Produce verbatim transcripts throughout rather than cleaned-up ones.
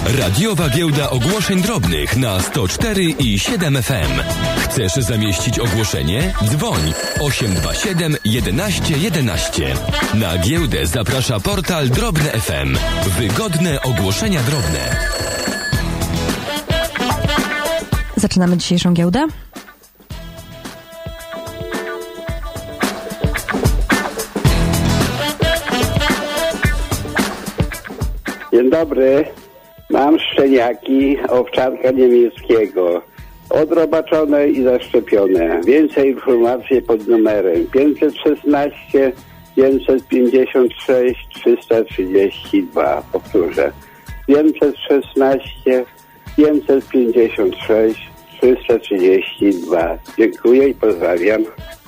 Radiowa Giełda Ogłoszeń Drobnych na sto cztery i siedem F M. Chcesz zamieścić ogłoszenie? Dzwoń osiem dwa siedem jedenaście jedenaście. Na giełdę zaprasza portal Drobne F M. Wygodne ogłoszenia drobne. Zaczynamy dzisiejszą giełdę. Dzień dobry. Mam szczeniaki owczarka niemieckiego. Odrobaczone i zaszczepione. Więcej informacji pod numerem pięćset szesnaście pięćset pięćdziesiąt sześć trzysta trzydzieści dwa. Powtórzę. pięćset szesnaście pięćset pięćdziesiąt sześć trzysta trzydzieści dwa. Dziękuję i pozdrawiam.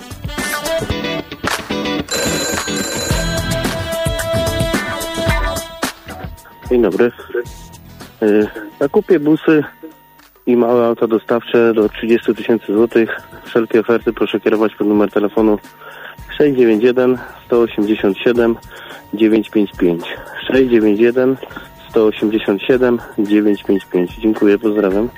Dzień dobry. Zakupię busy i małe auta dostawcze do trzydzieści tysięcy złotych. Wszelkie oferty proszę kierować pod numer telefonu sześć dziewięć jeden sto osiemdziesiąt siedem dziewięćset pięćdziesiąt pięć. sześć dziewięć jeden sto osiemdziesiąt siedem dziewięćset pięćdziesiąt pięć. Dziękuję, pozdrawiam.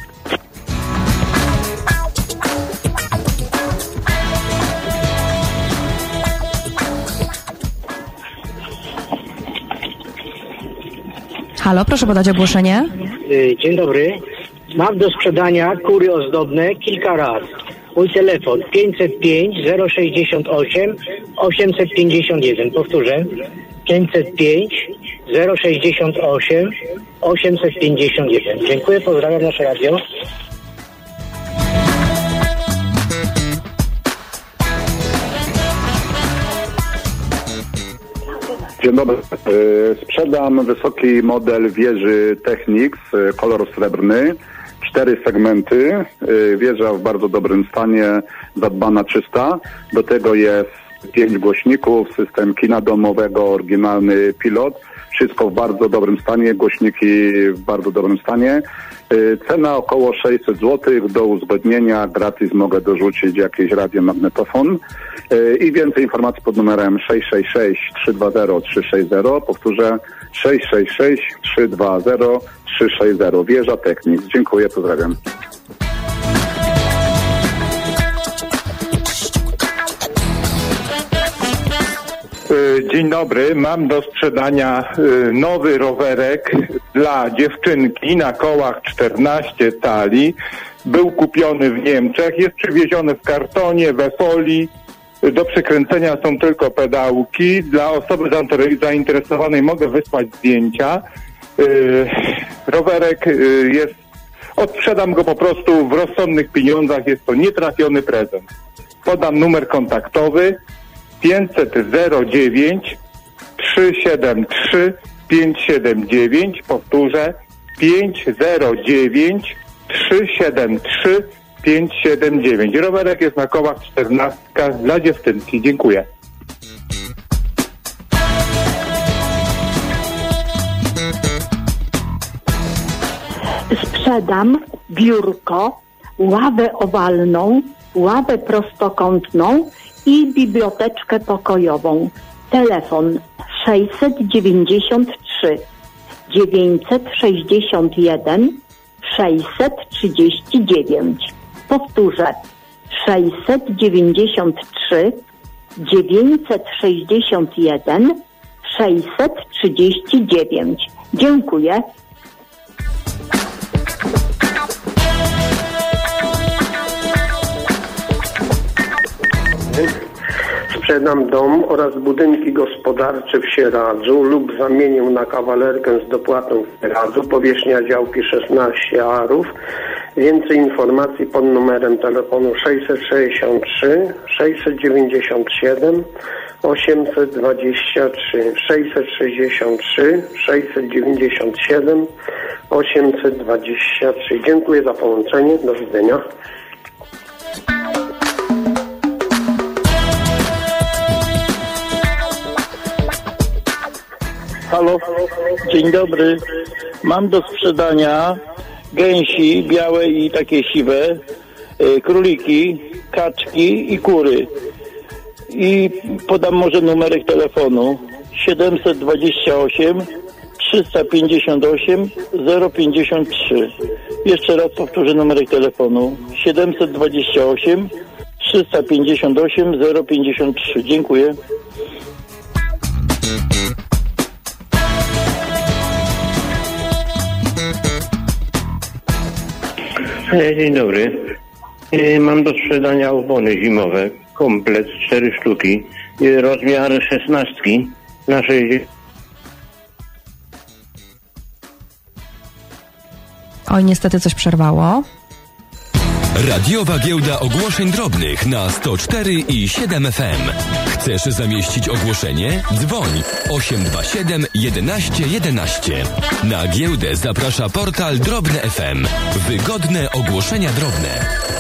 Halo, proszę podać ogłoszenie. Dzień dobry. Mam do sprzedania kury ozdobne kilka razy. Mój telefon pięćset pięć zero sześćdziesiąt osiem osiemset pięćdziesiąt jeden. Powtórzę. pięćset pięć zero sześćdziesiąt osiem osiemset pięćdziesiąt jeden. Dziękuję, pozdrawiam nasze radio. Dzień dobry. Sprzedam wysoki model wieży Technics, kolor srebrny, cztery segmenty, wieża w bardzo dobrym stanie, zadbana, czysta. Do tego jest pięć głośników, system kina domowego, oryginalny pilot. Wszystko w bardzo dobrym stanie, głośniki w bardzo dobrym stanie. Cena około sześćset złotych, do uzgodnienia, gratis mogę dorzucić jakiś radiomagnetofon. I więcej informacji pod numerem sześć sześć sześć trzy dwa zero trzy sześć zero. Powtórzę sześć sześć sześć trzy dwa zero trzy sześć zero. Wieża Technics. Dziękuję, pozdrawiam. Dzień dobry, mam do sprzedania nowy rowerek dla dziewczynki na kołach czternaście cali. Był kupiony w Niemczech, jest przywieziony w kartonie, we folii. Do przykręcenia są tylko pedałki. Dla osoby zainteresowanej mogę wysłać zdjęcia. Rowerek jest, odsprzedam go po prostu w rozsądnych pieniądzach, jest to nietrafiony prezent. Podam numer kontaktowy pięćset zero dziewięć trzy siedem trzy pięć siedem dziewięć. Powtórzę pięćset dziewięć trzy siedem trzy pięć siedem dziewięć. Rowerek jest na kołach czternastka dla dziewczynki. Dziękuję. Sprzedam biurko, ławę owalną, ławę prostokątną i biblioteczkę pokojową. Telefon sześćset dziewięćdziesiąt trzy dziewięćset sześćdziesiąt jeden sześćset trzydzieści dziewięć. Powtórzę. sześćset dziewięćdziesiąt trzy dziewięćset sześćdziesiąt jeden sześćset trzydzieści dziewięć. Dziękuję. Sprzedam dom oraz budynki gospodarcze w Sieradzu lub zamienię na kawalerkę z dopłatą w Sieradzu. Powierzchnia działki szesnaście arów. Więcej informacji pod numerem telefonu sześćset sześćdziesiąt trzy sześćset dziewięćdziesiąt siedem osiemset dwadzieścia trzy. sześćset sześćdziesiąt trzy sześćset dziewięćdziesiąt siedem osiemset dwadzieścia trzy. Dziękuję za połączenie. Do widzenia. Halo, dzień dobry. Mam do sprzedania gęsi białe i takie siwe, króliki, kaczki i kury. I podam może numerek telefonu siedemset dwadzieścia osiem trzysta pięćdziesiąt osiem zero pięćdziesiąt trzy. Jeszcze raz powtórzę numerek telefonu. siedemset dwadzieścia osiem trzysta pięćdziesiąt osiem zero pięćdziesiąt trzy. Dziękuję. Dzień dobry. Mam do sprzedania opony zimowe. Komplet, cztery sztuki. Rozmiar szesnastki na sześćdziesiąt. Oj, niestety coś przerwało. Radiowa Giełda Ogłoszeń Drobnych na sto cztery i siedem F M. Chcesz zamieścić ogłoszenie? Dzwoń osiem dwa siedem jedenaście jedenaście. Na giełdę zaprasza portal Drobne F M. Wygodne ogłoszenia drobne.